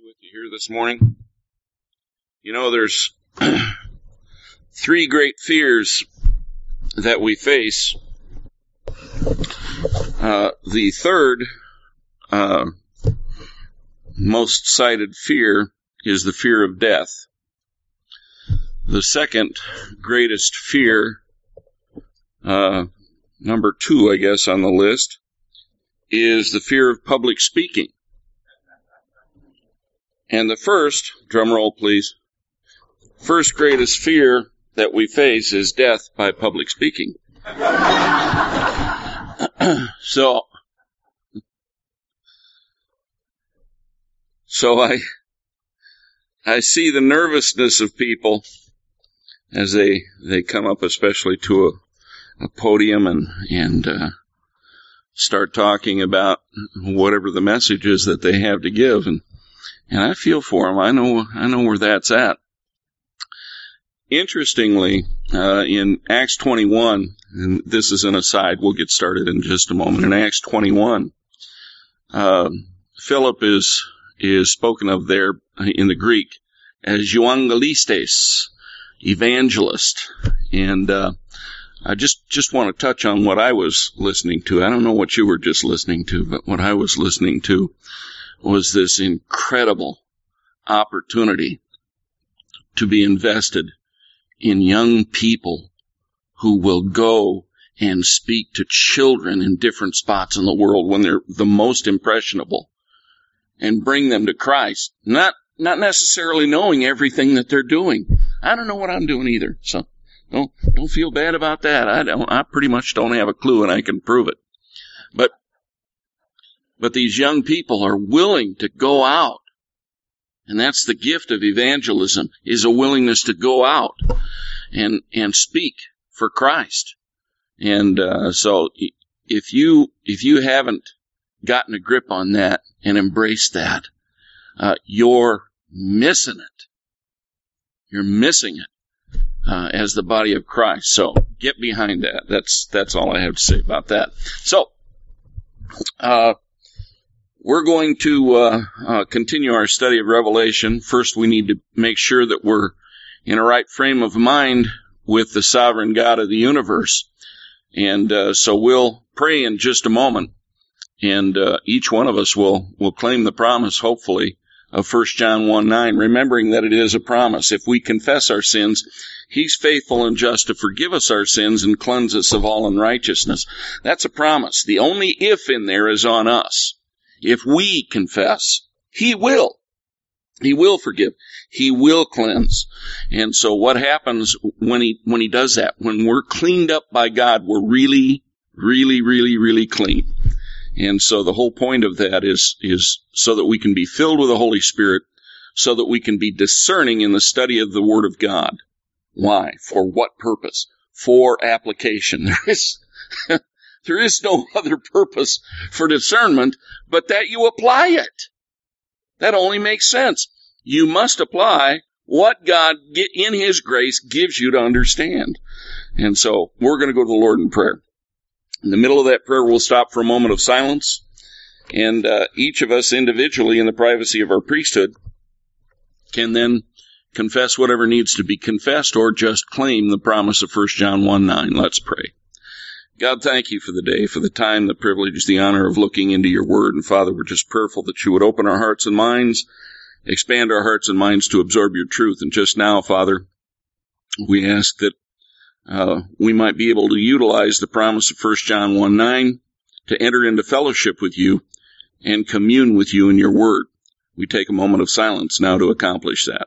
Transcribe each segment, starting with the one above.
with you here this morning. You know, there's three great fears that we face. The third most cited fear is the fear of death. The second greatest fear, number 2, I guess, on the list, is the fear of public speaking. And the first, drum roll please, first greatest fear that we face is death by public speaking. So I see the nervousness of people as they come up, especially to a podium and start talking about whatever the message is that they have to give, and I feel for them. I know where that's at. Interestingly, in Acts 21, and this is an aside, we'll get started in just a moment. In Acts 21, Philip is spoken of there in the Greek as euangelistes, evangelist. And I just want to touch on what I was listening to. I don't know what you were just listening to, but what I was listening to was this incredible opportunity to be invested in young people who will go and speak to children in different spots in the world when they're the most impressionable and bring them to Christ, not necessarily knowing everything that they're doing. I don't know what I'm doing either, so don't feel bad about that. I pretty much don't have a clue, and I can prove it. But these young people are willing to go out, and that's the gift of evangelism, is a willingness to go out and speak for Christ. And so if you haven't gotten a grip on that and embraced that, you're missing it. You're missing it as the body of Christ. So get behind that. That's all I have to say about that. So we're going to continue our study of Revelation. First, we need to make sure that we're in a right frame of mind with the sovereign God of the universe. And so we'll pray in just a moment, and each one of us will claim the promise, hopefully, of 1 John 1:9, remembering that it is a promise. If we confess our sins, He's faithful and just to forgive us our sins and cleanse us of all unrighteousness. That's a promise. The only if in there is on us. If we confess, He will. He will forgive. He will cleanse. And so what happens when he does that? When we're cleaned up by God, we're really, really, really, really clean. And so the whole point of that is so that we can be filled with the Holy Spirit, so that we can be discerning in the study of the Word of God. Why? For what purpose? For application. There is no other purpose for discernment but that you apply it. That only makes sense. You must apply what God, in His grace, gives you to understand. And so we're going to go to the Lord in prayer. In the middle of that prayer, we'll stop for a moment of silence, and each of us individually in the privacy of our priesthood can then confess whatever needs to be confessed or just claim the promise of 1 John 1:9. Let's pray. God, thank you for the day, for the time, the privilege, the honor of looking into your word. And Father, we're just prayerful that you would open our hearts and minds, expand our hearts and minds to absorb your truth. And just now, Father, we ask that we might be able to utilize the promise of 1 John 1:9 to enter into fellowship with you and commune with you in your word. We take a moment of silence now to accomplish that.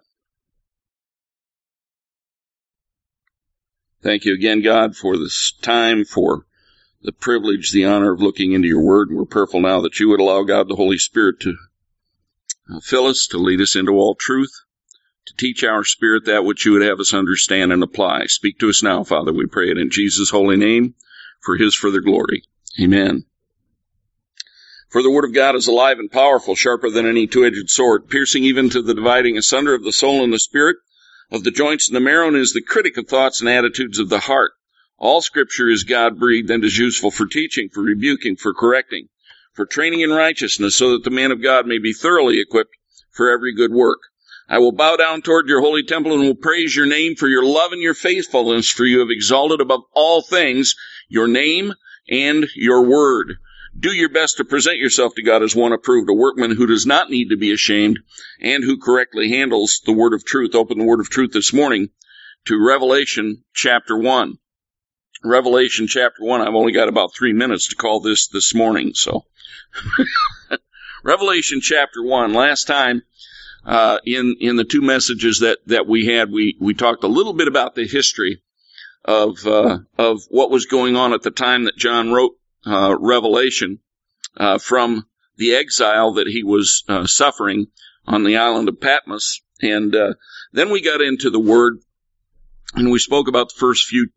Thank you again, God, for this time, for the privilege, the honor of looking into your word. And we're prayerful now that you would allow God, the Holy Spirit, to fill us, to lead us into all truth, to teach our spirit that which you would have us understand and apply. Speak to us now, Father, we pray it in Jesus' holy name, for His further glory. Amen. For the word of God is alive and powerful, sharper than any two-edged sword, piercing even to the dividing asunder of the soul and the spirit, of the joints and the marrow, and is the critic of thoughts and attitudes of the heart. All Scripture is God-breathed and is useful for teaching, for rebuking, for correcting, for training in righteousness, so that the man of God may be thoroughly equipped for every good work. I will bow down toward your holy temple and will praise your name for your love and your faithfulness, for you have exalted above all things your name and your word. Do your best to present yourself to God as one approved, a workman who does not need to be ashamed and who correctly handles the word of truth. Open the word of truth this morning to Revelation chapter 1. Revelation chapter 1. I've only got about 3 minutes to call this morning, so. Revelation chapter 1. Last time, in the two messages that we had, we talked a little bit about the history of what was going on at the time that John wrote Revelation from the exile that he was suffering on the island of Patmos. And then we got into the Word, and we spoke about the first few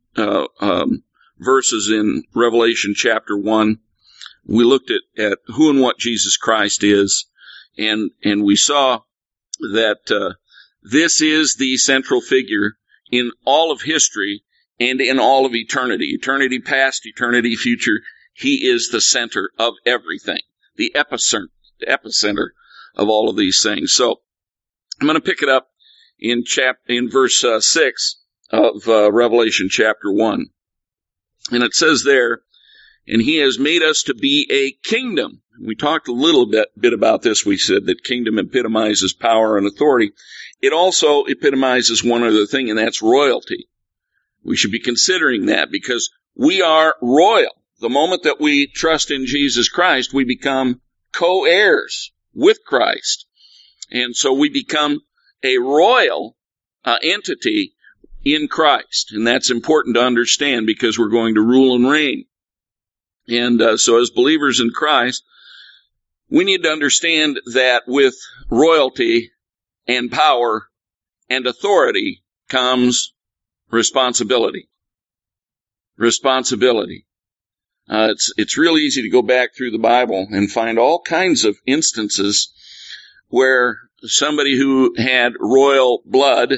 verses in Revelation chapter 1. We looked at who and what Jesus Christ is, and we saw that this is the central figure in all of history and in all of eternity. Eternity past, eternity future. He is the center of everything, the epicenter of all of these things. So I'm going to pick it up in verse 6 of Revelation chapter 1. And it says there, and he has made us to be a kingdom. We talked a little bit about this. We said that kingdom epitomizes power and authority. It also epitomizes one other thing, and that's royalty. We should be considering that because we are royal. The moment that we trust in Jesus Christ, we become co-heirs with Christ. And so we become a royal entity in Christ. And that's important to understand because we're going to rule and reign. And so as believers in Christ, we need to understand that with royalty and power and authority comes responsibility. Responsibility. It's real easy to go back through the Bible and find all kinds of instances where somebody who had royal blood,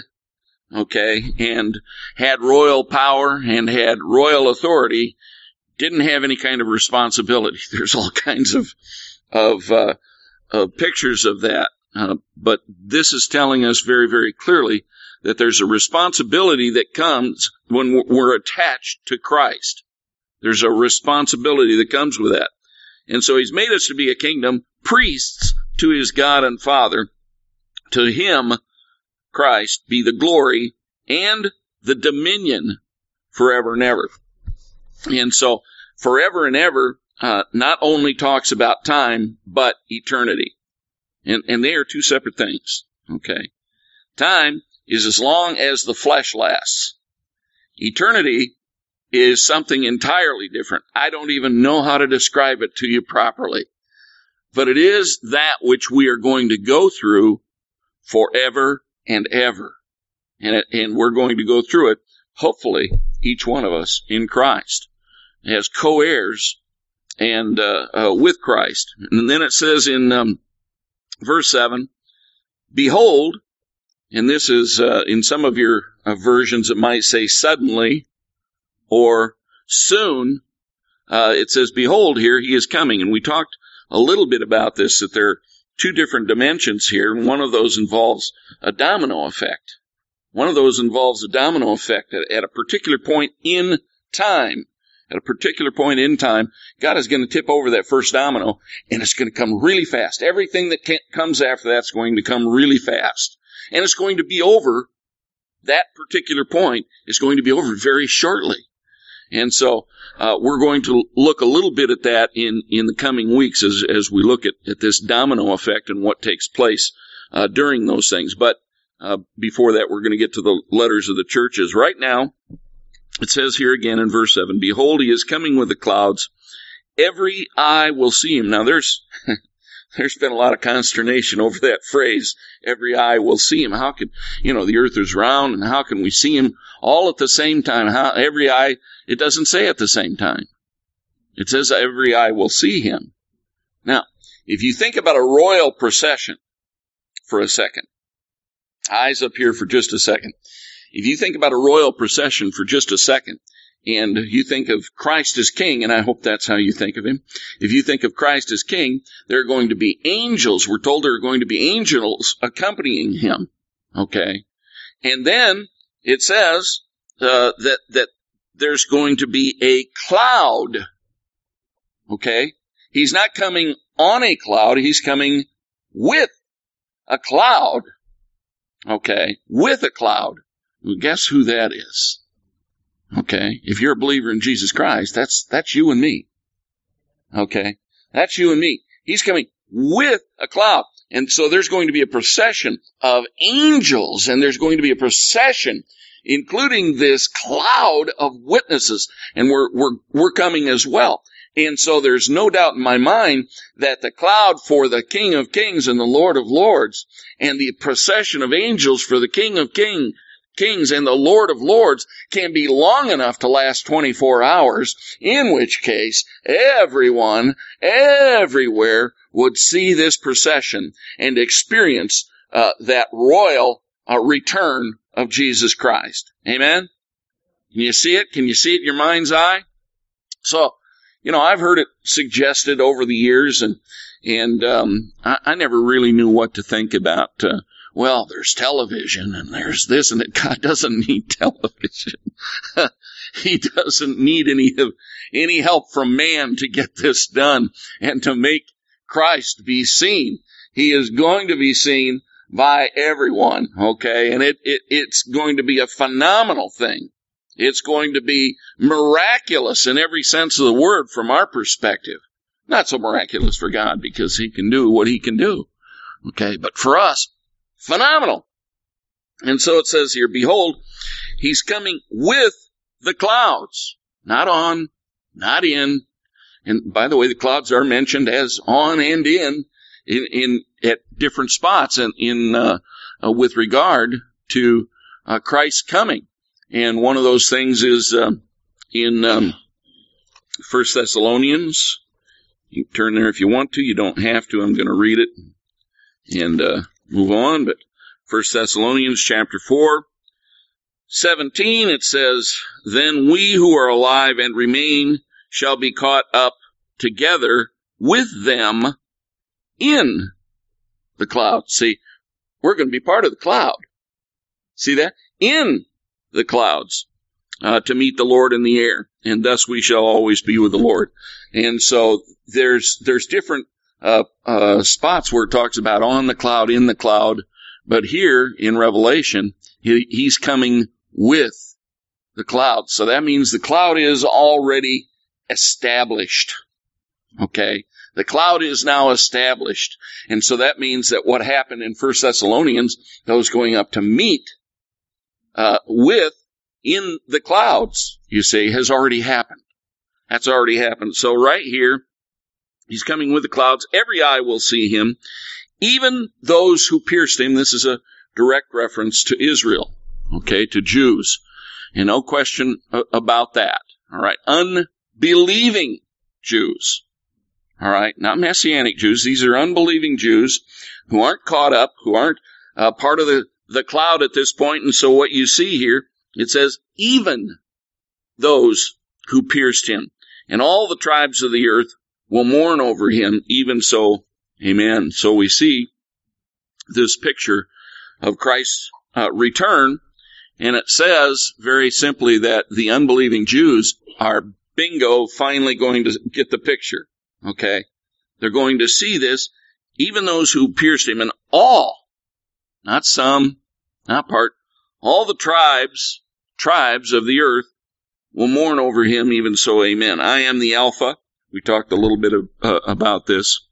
and had royal power and had royal authority didn't have any kind of responsibility. There's all kinds of pictures of that. But this is telling us very, very clearly that there's a responsibility that comes when we're attached to Christ. There's a responsibility that comes with that. And so he's made us to be a kingdom, priests to his God and Father. To him, Christ, be the glory and the dominion forever and ever. And so forever and ever not only talks about time, but eternity. And they are two separate things. Okay. Time is as long as the flesh lasts. Eternity is something entirely different. I don't even know how to describe it to you properly. But it is that which we are going to go through forever and ever. And we're going to go through it, hopefully, each one of us in Christ, as co-heirs and with Christ. And then it says in verse 7, behold, and this is in some of your versions it might say suddenly, or soon. It says, behold, here he is coming. And we talked a little bit about this, that there are two different dimensions here, and one of those involves a domino effect. One of those involves a domino effect at a particular point in time. At a particular point in time, God is going to tip over that first domino, and it's going to come really fast. Everything that comes after that's going to come really fast. And it's going to be over, that particular point is going to be over very shortly. And so we're going to look a little bit at that in the coming weeks as we look at this domino effect and what takes place during those things. But before that, we're going to get to the letters of the churches. Right now, it says here again in verse 7, behold, he is coming with the clouds. Every eye will see him. Now, there's been a lot of consternation over that phrase, every eye will see him. How can, the earth is round, and how can we see him all at the same time? How every eye, it doesn't say at the same time. It says every eye will see him. Now, if you think about a royal procession for a second, eyes up here for just a second. If you think about a royal procession for just a second, and you think of Christ as king, and I hope that's how you think of him. If you think of Christ as king, there are going to be angels. We're told there are going to be angels accompanying him. Okay. And then it says that there's going to be a cloud. Okay. He's not coming on a cloud. He's coming with a cloud. Okay. With a cloud. Well, guess who that is? Okay. If you're a believer in Jesus Christ, that's you and me. Okay. That's you and me. He's coming with a cloud. And so there's going to be a procession of angels, and there's going to be a procession including this cloud of witnesses, and we're coming as well. And so there's no doubt in my mind that the cloud for the King of Kings and the Lord of Lords, and the procession of angels for the King of Kings and the Lord of Lords can be long enough to last 24 hours, in which case everyone, everywhere would see this procession and experience that royal return of Jesus Christ. Amen? Can you see it? Can you see it in your mind's eye? So, I've heard it suggested over the years, and I never really knew what to think about. Well, there's television, and there's this, and God doesn't need television. He doesn't need any help from man to get this done and to make Christ be seen. He is going to be seen by everyone, okay? And it's going to be a phenomenal thing. It's going to be miraculous in every sense of the word from our perspective. Not so miraculous for God, because he can do what he can do, okay? But for us, phenomenal. And so it says here, behold, he's coming with the clouds, not on, not in. And by the way, the clouds are mentioned as on and in at different spots with regard to Christ's coming. And one of those things is in 1 Thessalonians. You can turn there if you want to. You don't have to. I'm going to read it and move on. But 1 Thessalonians chapter 4:17, it says, then we who are alive and remain shall be caught up together with them in the cloud. See, we're going to be part of the cloud. See that? In the clouds to meet the Lord in the air, and thus we shall always be with the Lord. And so there's different spots where it talks about on the cloud, in the cloud, but here in Revelation, he's coming with the cloud. So that means the cloud is already established. Okay? The cloud is now established. And so that means that what happened in 1 Thessalonians, those going up to meet with in the clouds, you see, has already happened. That's already happened. So right here, he's coming with the clouds. Every eye will see him, even those who pierced him. This is a direct reference to Israel, okay, to Jews. And no question about that. All right. Unbelieving Jews. All right. Not Messianic Jews. These are unbelieving Jews who aren't caught up, who aren't part of the cloud at this point. And so what you see here, it says, even those who pierced him, and all the tribes of the earth will mourn over him, even so, amen. So we see this picture of Christ's return, and it says very simply that the unbelieving Jews are bingo finally going to get the picture. Okay? They're going to see this, even those who pierced him, and all, not some, not part, all the tribes of the earth will mourn over him, even so, amen. I am the Alpha. We talked a little bit about this.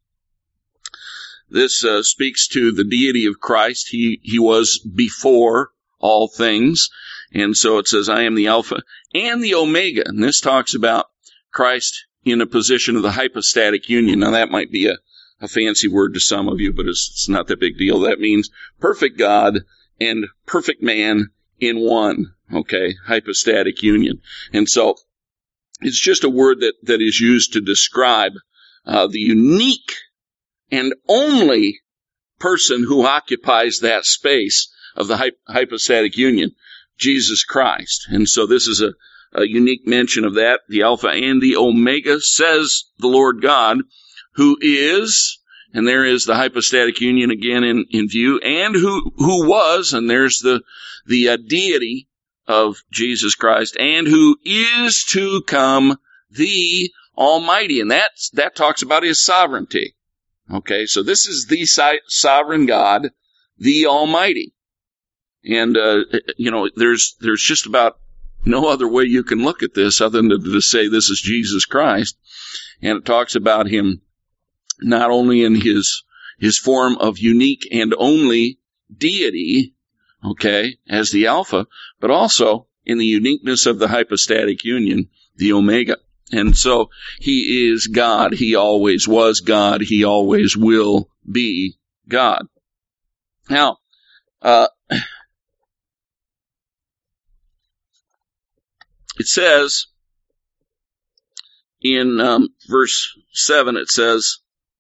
This speaks to the deity of Christ. He was before all things. And so it says, I am the Alpha and the Omega. And this talks about Christ in a position of the hypostatic union. Now, that might be a fancy word to some of you, but it's not that big deal. That means perfect God and perfect man in one. Okay, hypostatic union. And so it's just a word that is used to describe the unique and only person who occupies that space of the hypostatic union, Jesus Christ. And so this is a unique mention of that, the Alpha and the Omega, says the Lord God, who is, and there is the hypostatic union again in view, and who was, and there's the deity of Jesus Christ, and who is to come, the Almighty. And that talks about his sovereignty. Okay, so this is the sovereign God, the Almighty. And, there's just about no other way you can look at this other than to say this is Jesus Christ. And it talks about him not only in his form of unique and only deity, okay, as the Alpha, but also in the uniqueness of the hypostatic union, the Omega. And so he is God. He always was God. He always will be God. Now, it says in verse 7, it says,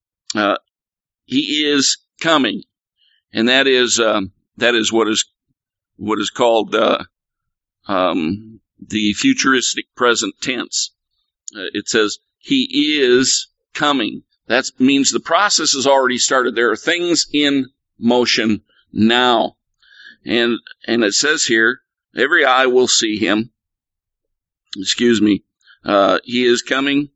he is coming. And that is what is called the futuristic present tense. It says, he is coming. That means the process has already started. There are things in motion now. And it says here, every eye will see him. Excuse me. He is coming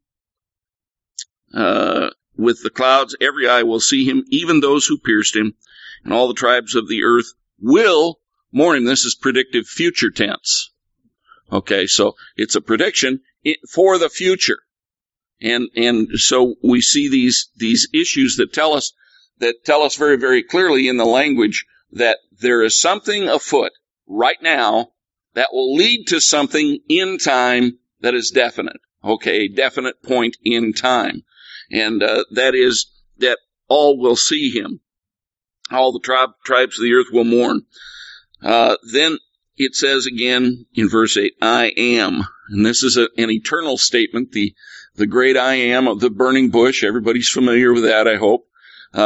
with the clouds. Every eye will see him, even those who pierced him. And all the tribes of the earth will mourn him. This is predictive future tense. Okay, so it's a prediction for the future. And so we see these issues that tell us very, very clearly in the language that there is something afoot right now that will lead to something in time that is definite. Okay, a definite point in time. And that is that all will see him. All the tribes of the earth will mourn. Then it says again in verse 8, I am. And this is an eternal statement, the great I am of the burning bush. Everybody's familiar with that, I hope. I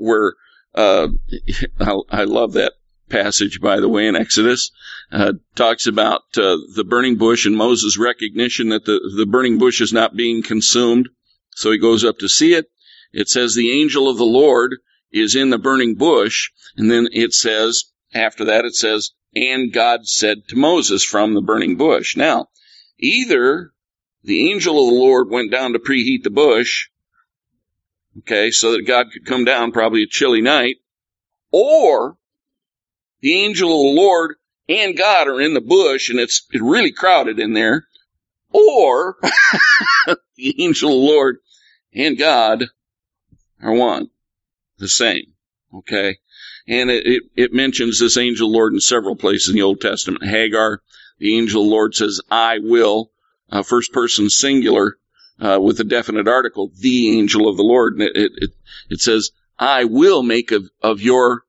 love that passage, by the way, in Exodus. Talks about the burning bush and Moses' recognition that the burning bush is not being consumed. So he goes up to see it. It says the angel of the Lord is in the burning bush. And then it says, after that, it says, and God said to Moses from the burning bush. Now, either the angel of the Lord went down to preheat the bush, okay, so that God could come down, probably a chilly night, or the angel of the Lord and God are in the bush and it's really crowded in there, or the angel of the Lord and God are one, the same, okay? And it mentions this angel of the Lord in several places in the Old Testament. Hagar, the angel of the Lord says, I will, first person singular, with a definite article, the angel of the Lord. And it says, I will make of your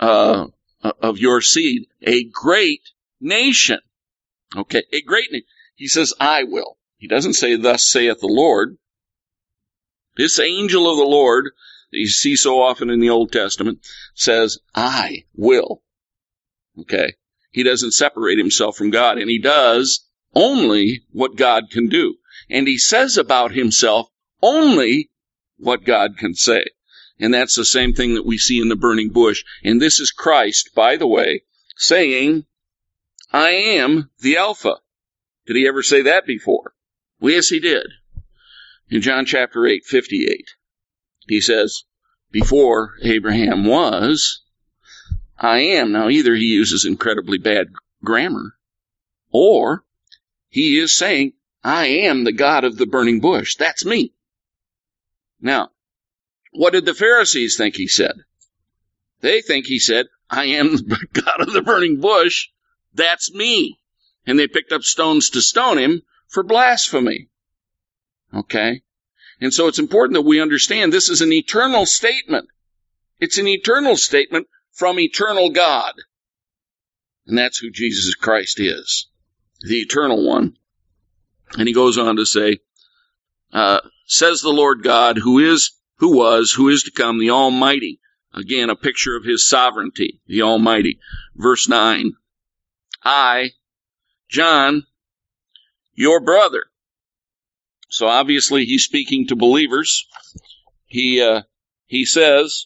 seed a great nation. Okay, a great nation. He says, I will. He doesn't say, thus saith the Lord. This angel of the Lord that you see so often in the Old Testament says, I will. Okay? He doesn't separate himself from God, and he does only what God can do. And he says about himself only what God can say. And that's the same thing that we see in the burning bush. And this is Christ, by the way, saying, I am the Alpha. Did he ever say that before? Well, yes, he did. In John chapter 8:58. He says, before Abraham was, I am. Now, either he uses incredibly bad grammar, or he is saying, I am the God of the burning bush. That's me. Now, what did the Pharisees think he said? They think he said, I am the God of the burning bush. That's me. And they picked up stones to stone him for blasphemy. Okay? And so it's important that we understand this is an eternal statement. It's an eternal statement from eternal God. And that's who Jesus Christ is, the eternal one. And he goes on to say, says the Lord God, who is, who was, who is to come, the Almighty. Again, a picture of his sovereignty, the Almighty. Verse 9, I, John, your brother. So obviously he's speaking to believers. He says,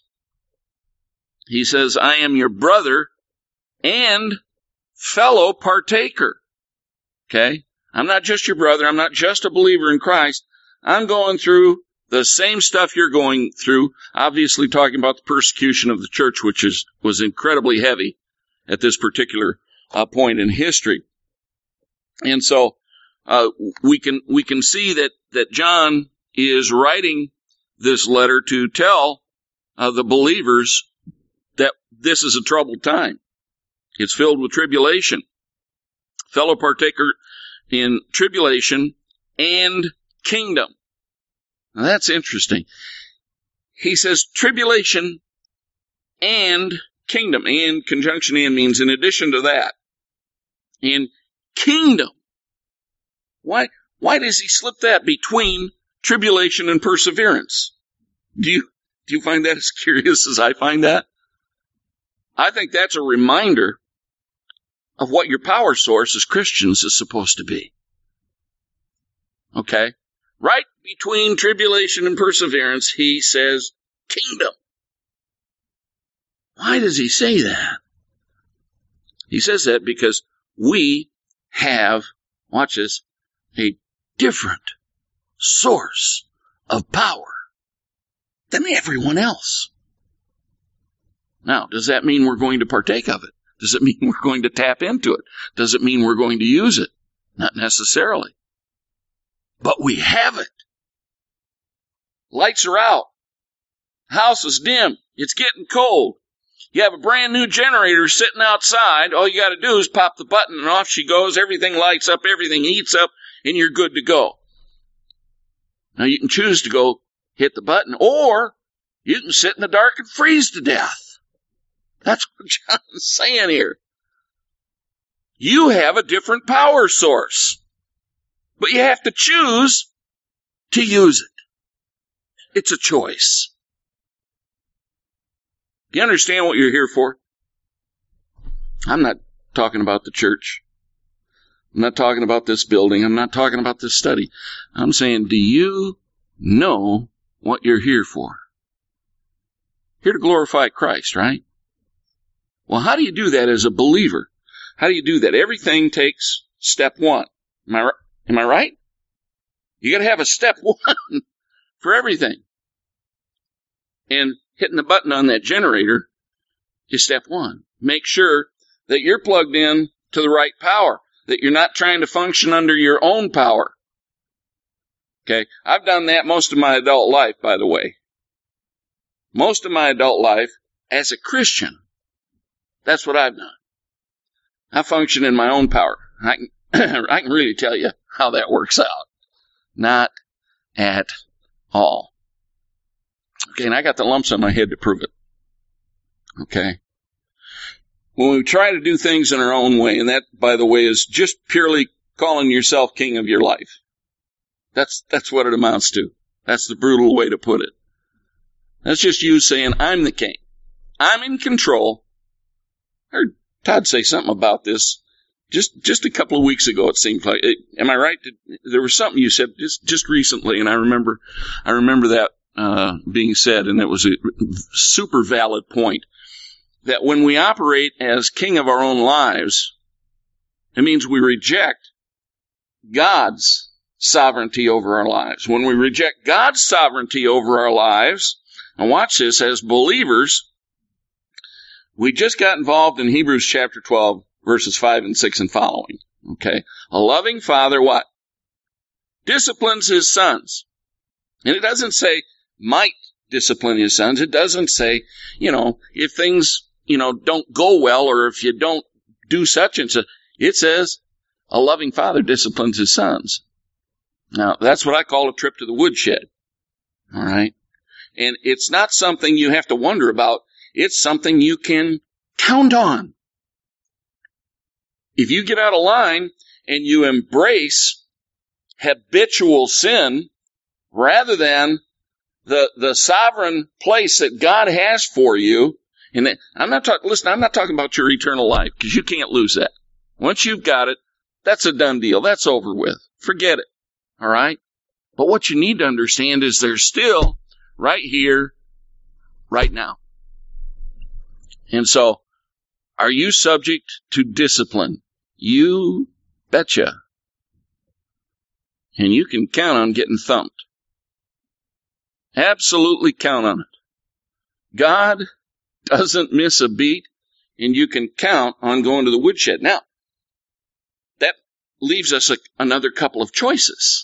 I am your brother and fellow partaker. Okay? I'm not just your brother. I'm not just a believer in Christ. I'm going through the same stuff you're going through. Obviously talking about the persecution of the church, which was incredibly heavy at this particular point in history. And so we can see that John is writing this letter to tell the believers that this is a troubled time. It's filled with tribulation. Fellow partaker in tribulation and kingdom. Now that's interesting. He says tribulation and kingdom. And conjunction and means in addition to that. And kingdom. Why does he slip that between tribulation and perseverance? Do you find that as curious as I find that? I think that's a reminder of what your power source as Christians is supposed to be. Okay? Right between tribulation and perseverance, he says kingdom. Why does he say that? He says that because we have, watch this, a different source of power than everyone else. Now, does that mean we're going to partake of it? Does it mean we're going to tap into it? Does it mean we're going to use it? Not necessarily. But we have it. Lights are out. House is dim. It's getting cold. You have a brand new generator sitting outside. All you got to do is pop the button and off she goes. Everything lights up, everything heats up, and you're good to go. Now you can choose to go hit the button, or you can sit in the dark and freeze to death. That's what John's saying here. You have a different power source, but you have to choose to use it. It's a choice. Do you understand what you're here for? I'm not talking about the church. I'm not talking about this building. I'm not talking about this study. I'm saying, do you know what you're here for? Here to glorify Christ, right? Well, how do you do that as a believer? How do you do that? Everything takes step one. Am I right? You got to have a step one for everything. And hitting the button on that generator is step one. Make sure that you're plugged in to the right power, that you're not trying to function under your own power. Okay? I've done that most of my adult life, by the way. Most of my adult life as a Christian. That's what I've done. I function in my own power. I can really tell you how that works out. Not at all. Okay, and I got the lumps on my head to prove it. Okay? When we try to do things in our own way, and that, by the way, is just purely calling yourself king of your life. That's what it amounts to. That's the brutal way to put it. That's just you saying, I'm the king. I'm in control. I heard Todd say something about this just a couple of weeks ago, it seemed like. Am I right? There was something you said just recently, and I remember that being said, and it was a super valid point, that when we operate as king of our own lives, it means we reject God's sovereignty over our lives. When we reject God's sovereignty over our lives, and watch this, as believers, we just got involved in Hebrews chapter 12, verses 5 and 6 and following. Okay? A loving father, what? Disciplines his sons. And it doesn't say might discipline his sons. It doesn't say, if things, don't go well, or if you don't do such and such. It says a loving father disciplines his sons. Now, that's what I call a trip to the woodshed. All right? And it's not something you have to wonder about. It's something you can count on. If you get out of line and you embrace habitual sin rather than the sovereign place that God has for you, and I'm not talking about your eternal life, because you can't lose that. Once you've got it, That's a done deal. That's over with. Forget it. All right? But what you need to understand is there's still right here, right now. And so, are you subject to discipline? You betcha. And you can count on getting thumped. Absolutely count on it. God doesn't miss a beat, and you can count on going to the woodshed. Now, that leaves us another couple of choices.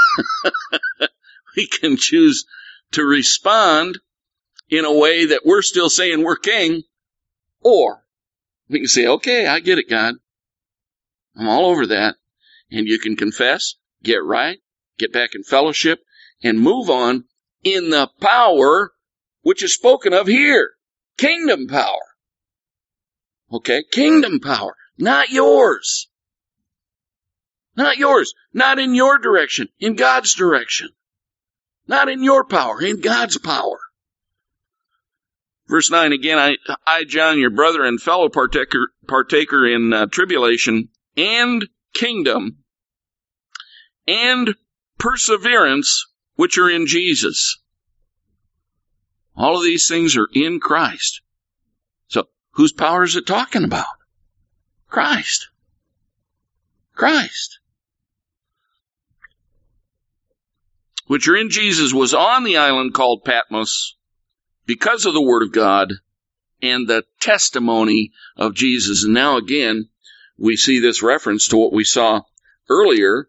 We can choose to respond in a way that we're still saying we're king, or we can say, okay, I get it, God. I'm all over that. And you can confess, get right, get back in fellowship, and move on in the power which is spoken of here. Kingdom power. Okay? Kingdom power. Not yours. Not yours. Not in your direction. In God's direction. Not in your power. In God's power. Verse 9 again, I, John, your brother and fellow partaker in tribulation and kingdom and perseverance, which are in Jesus. All of these things are in Christ. So, whose power is it talking about? Christ. Christ. Which are in Jesus, was on the island called Patmos because of the word of God and the testimony of Jesus. And now again, we see this reference to what we saw earlier.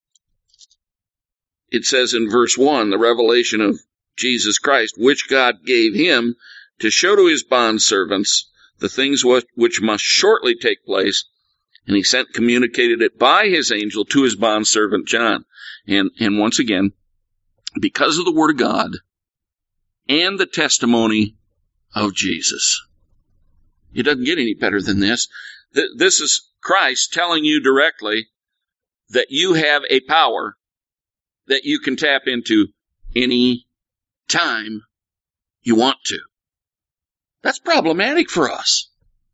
It says in verse 1, the revelation of Jesus Christ, which God gave him to show to his bondservants the things which must shortly take place. And he communicated it by his angel to his bondservant John. And once again, because of the word of God and the testimony of Jesus. It doesn't get any better than this. This is Christ telling you directly that you have a power that you can tap into any time you want to. That's problematic for us.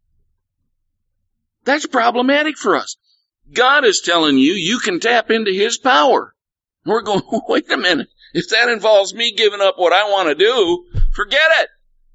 That's problematic for us. God is telling you you can tap into his power. We're going, wait a minute. If that involves me giving up what I want to do, forget it.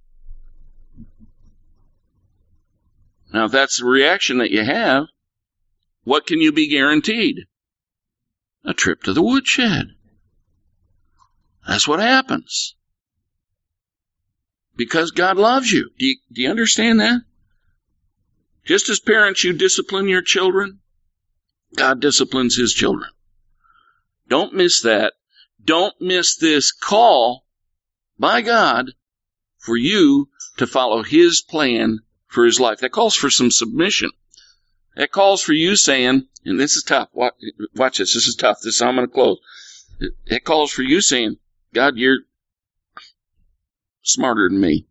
Now, if that's the reaction that you have, what can you be guaranteed? A trip to the woodshed. That's what happens. Because God loves you. Do you understand that? Just as parents, you discipline your children, God disciplines his children. Don't miss that. Don't miss this call by God for you to follow his plan for his life. That calls for some submission. That calls for you saying, and this is tough. Watch this. This is tough. I'm going to close. It calls for you saying, God, you're smarter than me.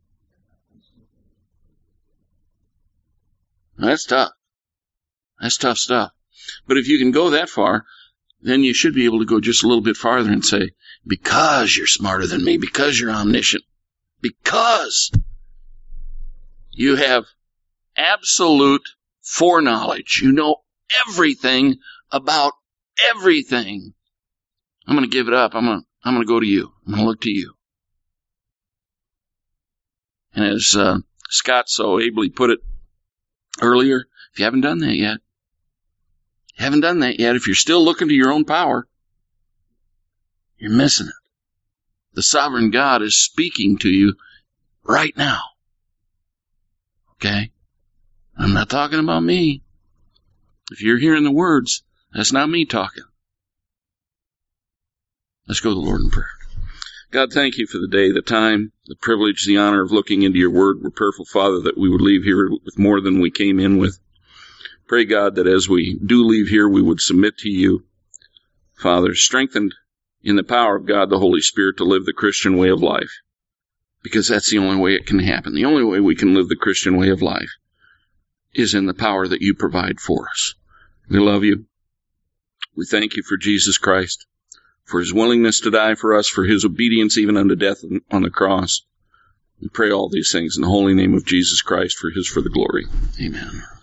Now, that's tough. That's tough stuff. But if you can go that far, then you should be able to go just a little bit farther and say, because you're smarter than me, because you're omniscient, because you have absolute foreknowledge, you know everything about everything, I'm going to give it up. I'm going to go to you. I'm going to look to you. And as Scott so ably put it earlier, if you haven't done that yet, if you're still looking to your own power, you're missing it. The sovereign God is speaking to you right now. Okay? I'm not talking about me. If you're hearing the words, that's not me talking. Let's go to the Lord in prayer. God, thank you for the day, the time, the privilege, the honor of looking into your word. We're prayerful, Father, that we would leave here with more than we came in with. Pray, God, that as we do leave here, we would submit to you, Father, strengthened in the power of God, the Holy Spirit, to live the Christian way of life. Because that's the only way it can happen. The only way we can live the Christian way of life is in the power that you provide for us. We love you. We thank you for Jesus Christ, for his willingness to die for us, for his obedience even unto death on the cross. We pray all these things in the holy name of Jesus Christ, for the glory. Amen.